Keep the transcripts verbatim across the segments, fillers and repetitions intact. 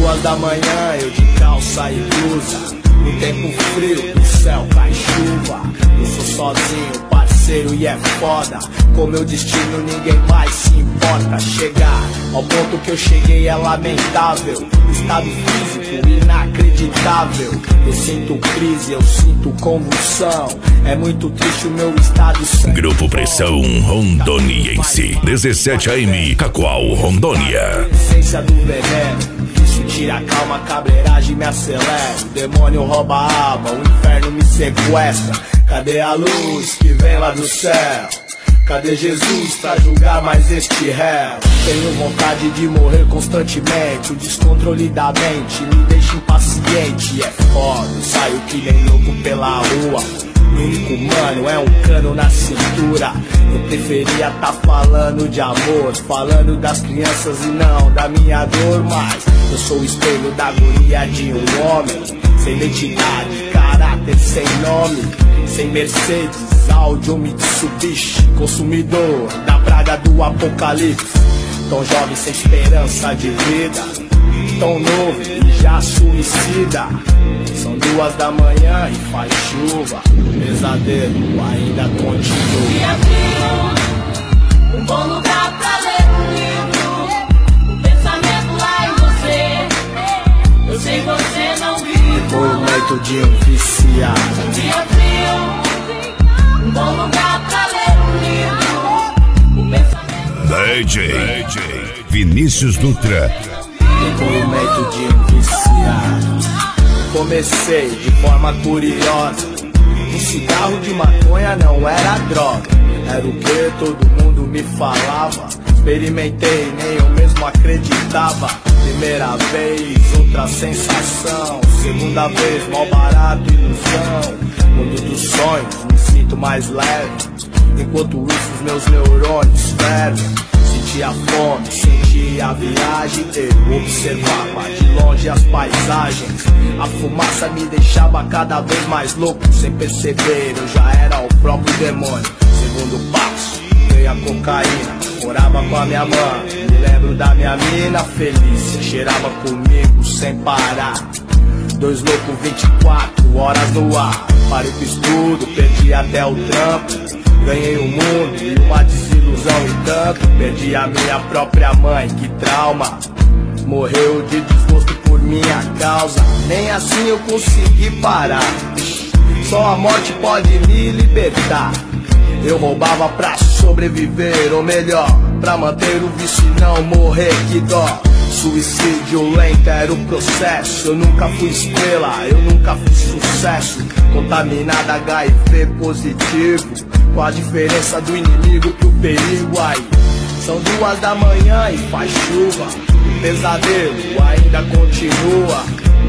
duas da manhã, eu de calça e blusa. No tempo frio, do céu cai chuva. Eu sou sozinho, parceiro, e é foda. Com meu destino ninguém mais se importa. Chegar ao ponto que eu cheguei é lamentável. Estado físico inacreditável. Eu sinto crise, eu sinto convulsão. É muito triste o meu estado sem Grupo Pressão Rondoniense, dezessete A M, Cacoal, Rondônia. Essência do veneno, isso tira a calma, a cabreiragem me acelera. O demônio rouba a alma, o inferno me sequestra. Cadê a luz que vem lá do céu? Cadê Jesus pra julgar mais este réu? Tenho vontade de morrer constantemente. O descontrole da mente me deixa impaciente. É foda, eu saio que nem louco pela rua. O único mano é um cano na cintura. Eu preferia tá falando de amor, falando das crianças e não da minha dor. Mas eu sou o espelho da agonia de um homem sem identidade, caráter, sem nome, sem Mercedes, Audi ou Mitsubishi. Consumidor da praga do apocalipse. Tão jovem sem esperança de vida, tão novo e já suicida. São duas da manhã e faz chuva. O pesadelo ainda continua. Dia frio, um bom lugar pra ler um livro. O pensamento lá em você. Eu sei você não vive. Depoimento de um viciado. Dia frio, um bom lugar pra ler um livro. O pensamento D J Vinícius Dutra. Depoimento de um viciado. Comecei de forma curiosa. Um cigarro de maconha não era droga. Era o que todo mundo me falava. Experimentei, nem eu mesmo acreditava. Primeira vez, outra sensação. Segunda vez, mal barato, ilusão. Mundo dos sonhos, me sinto mais leve. Enquanto isso os meus neurônios fervem. Senti a fome, senti a viagem. Eu observava de longe as paisagens. A fumaça me deixava cada vez mais louco. Sem perceber, eu já era o próprio demônio. Segundo passo, veio a cocaína. Morava com a minha mãe, me lembro da minha mina Felícia. Cheirava comigo sem parar. Dois loucos, vinte e quatro horas no ar. Parei com estudo, perdi até o trampo. Ganhei o mundo e uma desilusão e tanto. Perdi a minha própria mãe, que trauma. Morreu de desgosto por minha causa. Nem assim eu consegui parar. Só a morte pode me libertar. Eu roubava pra sobreviver, ou melhor, pra manter o vício e não morrer, que dó. Suicídio lento era o processo. Eu nunca fui estrela, eu nunca fiz sucesso. Contaminada H I V positivo. Qual a diferença do inimigo pro perigo aí? São duas da manhã e faz chuva. O pesadelo ainda continua.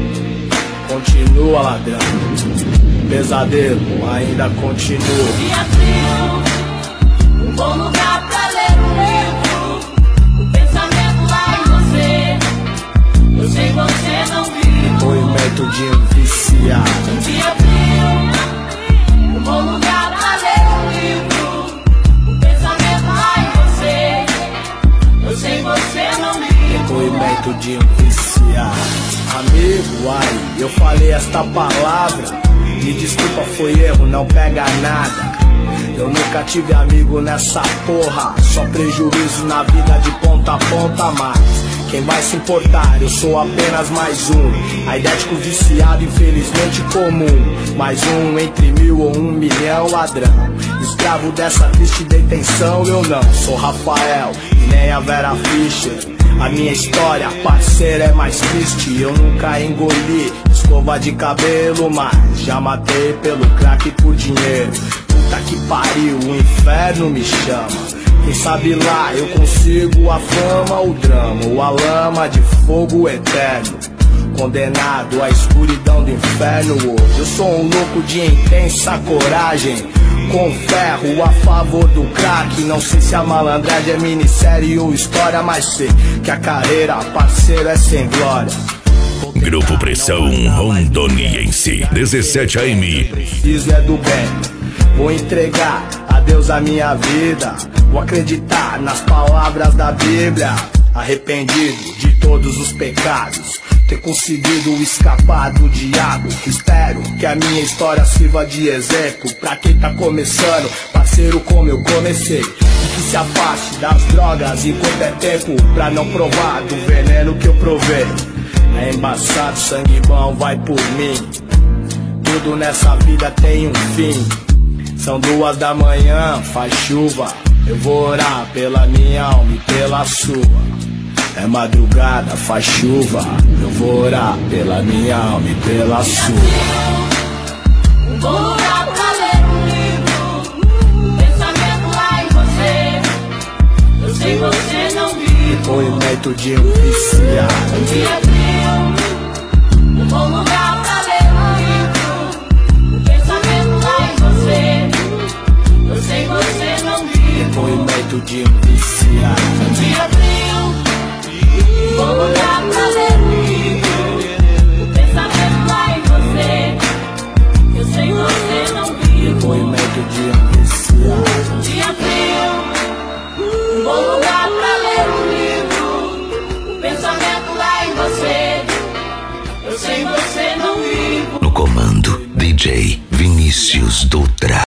Continua, ladrão. O pesadelo ainda continua. Dia frio, um bom lugar pra ler um livro. O pensamento lá em você. Eu sei você não vive. Depoimento de um viciado. Dia frio, um bom lugar pra ler um livro. O pensamento lá em você. Eu sei você não vive. Depoimento de um viciado. Amigo, ai, eu falei esta palavra. Me desculpa, foi erro, não pega nada. Eu nunca tive amigo nessa porra. Só prejuízo na vida de ponta a ponta, mas quem vai se importar? Eu sou apenas mais um. Aidético viciado, infelizmente comum. Mais um entre mil ou um milhão ladrão. Escravo dessa triste detenção, eu não sou Rafael e nem a Vera Fischer. A minha história, parceira, é mais triste. Eu nunca engoli escova de cabelo, mas já matei pelo crack e por dinheiro. Puta que pariu, o inferno me chama. Quem sabe lá eu consigo a fama, o drama ou a lama de fogo eterno. Condenado à escuridão do inferno hoje. Eu sou um louco de intensa coragem, com ferro a favor do crack. Não sei se a malandragem é minissérie ou história, mas sei que a carreira, parceiro, é sem glória. Grupo Pressão Rondoniense, dezessete A M. Preciso é do bem. Vou entregar a Deus a minha vida. Vou acreditar nas palavras da Bíblia. Arrependido de todos os pecados. ter conseguido escapar do diabo. Espero que a minha história sirva de exemplo pra quem tá começando, parceiro, como eu comecei. Que se afaste das drogas enquanto é tempo, pra não provar do veneno que eu provei. É embaçado, sangue bom vai por mim. Tudo nessa vida tem um fim. São duas da manhã, faz chuva. Eu vou orar pela minha alma e pela sua. É madrugada, faz chuva. Eu vou orar pela minha alma e pela sua. Um bom lugar pra ler um livro, pensamento lá em você. Eu sei você não vive. Depoimento de um viciado. Um dia frio. Um bom lugar pra ler um livro, pensamento lá em você. Eu sei você não vive. Depoimento de um viciado. Um dia frio. Um bom lugar pra ler um livro, pensamento lá em você. Eu sei você não vive. Depoimento de um viciado. Um dia frio. Um bom lugar pra ler um livro, pensamento lá em você. Eu sei você não vive. No comando, D J Vinícius Dutra.